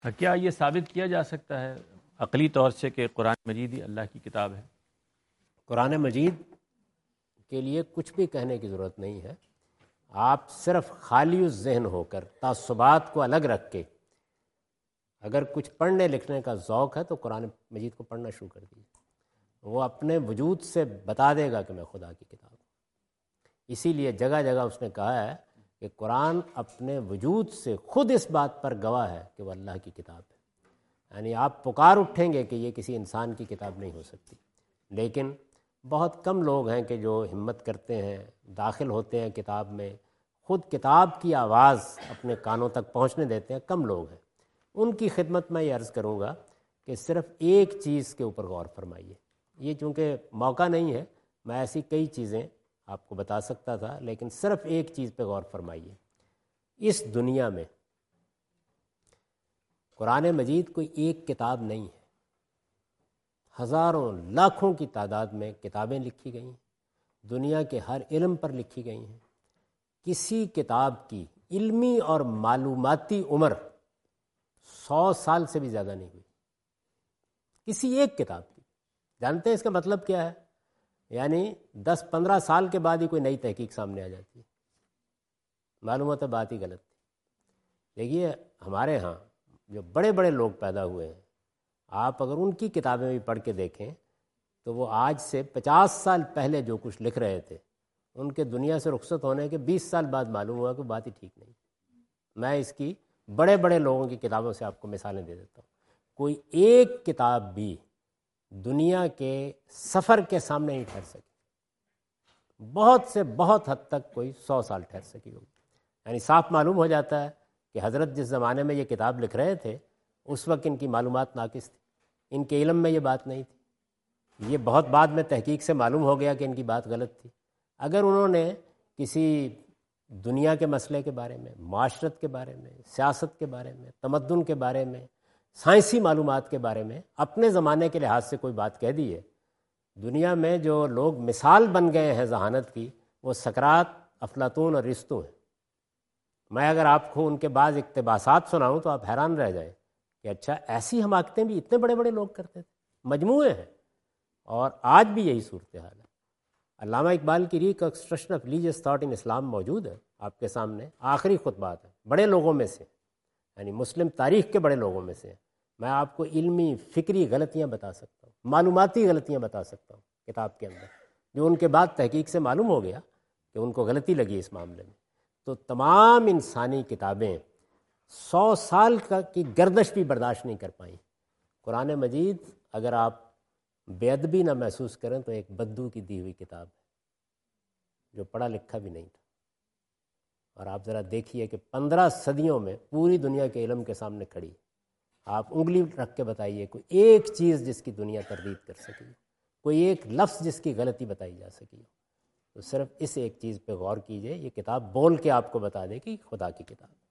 کیا یہ ثابت کیا جا سکتا ہے عقلی طور سے کہ قرآن مجید ہی اللہ کی کتاب ہے؟ قرآن مجید کے لیے کچھ بھی کہنے کی ضرورت نہیں ہے. آپ صرف خالی الذہن ہو کر تعصبات کو الگ رکھ کے اگر کچھ پڑھنے لکھنے کا ذوق ہے تو قرآن مجید کو پڑھنا شروع کر دیجیے. وہ اپنے وجود سے بتا دے گا کہ میں خدا کی کتاب ہوں. اسی لیے جگہ جگہ اس نے کہا ہے کہ قرآن اپنے وجود سے خود اس بات پر گواہ ہے کہ وہ اللہ کی کتاب ہے. یعنی آپ پکار اٹھیں گے کہ یہ کسی انسان کی کتاب نہیں ہو سکتی. لیکن بہت کم لوگ ہیں کہ جو ہمت کرتے ہیں، داخل ہوتے ہیں کتاب میں، خود کتاب کی آواز اپنے کانوں تک پہنچنے دیتے ہیں. کم لوگ ہیں. ان کی خدمت میں یہ عرض کروں گا کہ صرف ایک چیز کے اوپر غور فرمائیے. یہ چونکہ موقع نہیں ہے، میں ایسی کئی چیزیں آپ کو بتا سکتا تھا، لیکن صرف ایک چیز پہ غور فرمائیے. اس دنیا میں قرآن مجید کوئی ایک کتاب نہیں ہے. ہزاروں لاکھوں کی تعداد میں کتابیں لکھی گئی ہیں، دنیا کے ہر علم پر لکھی گئی ہیں. کسی کتاب کی علمی اور معلوماتی عمر 100 سال سے بھی زیادہ نہیں ہوئی. کسی ایک کتاب کی. جانتے ہیں اس کا مطلب کیا ہے؟ یعنی 10-15 سال کے بعد ہی کوئی نئی تحقیق سامنے آ جاتی ہے. معلوم ہوتا ہے بات ہی غلط تھی. دیکھیے ہمارے ہاں جو بڑے بڑے لوگ پیدا ہوئے ہیں، آپ اگر ان کی کتابیں بھی پڑھ کے دیکھیں تو وہ آج سے 50 سال پہلے جو کچھ لکھ رہے تھے، ان کے دنیا سے رخصت ہونے کے 20 سال بعد معلوم ہوا کہ بات ہی ٹھیک نہیں. میں اس کی بڑے بڑے لوگوں کی کتابوں سے آپ کو مثالیں دے دیتا ہوں. کوئی ایک کتاب بھی دنیا کے سفر کے سامنے نہیں ٹھہر سکی. بہت سے بہت حد تک کوئی 100 سال ٹھہر سکی ہوگی. یعنی صاف معلوم ہو جاتا ہے کہ حضرت جس زمانے میں یہ کتاب لکھ رہے تھے اس وقت ان کی معلومات ناقص تھی، ان کے علم میں یہ بات نہیں تھی. یہ بہت بعد میں تحقیق سے معلوم ہو گیا کہ ان کی بات غلط تھی. اگر انہوں نے کسی دنیا کے مسئلے کے بارے میں، معاشرت کے بارے میں، سیاست کے بارے میں، تمدن کے بارے میں، سائنسی معلومات کے بارے میں اپنے زمانے کے لحاظ سے کوئی بات کہہ دی ہے، دنیا میں جو لوگ مثال بن گئے ہیں ذہانت کی، وہ سقراط، افلاطون اور ارسطو ہیں. میں اگر آپ کو ان کے بعض اقتباسات سناؤں تو آپ حیران رہ جائیں کہ اچھا ایسی حماقتیں بھی اتنے بڑے بڑے لوگ کرتے تھے. مجموعے ہیں. اور آج بھی یہی صورتحال ہے. علامہ اقبال کی reconstruction of religious thought in Islam موجود ہے آپ کے سامنے. آخری خطبات ہیں بڑے لوگوں میں سے، یعنی مسلم تاریخ کے بڑے لوگوں میں سے. میں آپ کو علمی فکری غلطیاں بتا سکتا ہوں، معلوماتی غلطیاں بتا سکتا ہوں کتاب کے اندر، جو ان کے بعد تحقیق سے معلوم ہو گیا کہ ان کو غلطی لگی اس معاملے میں. تو تمام انسانی کتابیں 100 سال کی گردش بھی برداشت نہیں کر پائیں. قرآن مجید اگر آپ بے ادبی نہ محسوس کریں تو ایک بدو کی دی ہوئی کتاب ہے جو پڑھا لکھا بھی نہیں تھا. اور آپ ذرا دیکھیے کہ 15 صدیوں میں پوری دنیا کے علم کے سامنے کھڑی. آپ انگلی رکھ کے بتائیے کوئی ایک چیز جس کی دنیا تردید کر سکی، کوئی ایک لفظ جس کی غلطی بتائی جا سکی. تو صرف اس ایک چیز پہ غور کیجئے. یہ کتاب بول کے آپ کو بتا دے کہ خدا کی کتاب.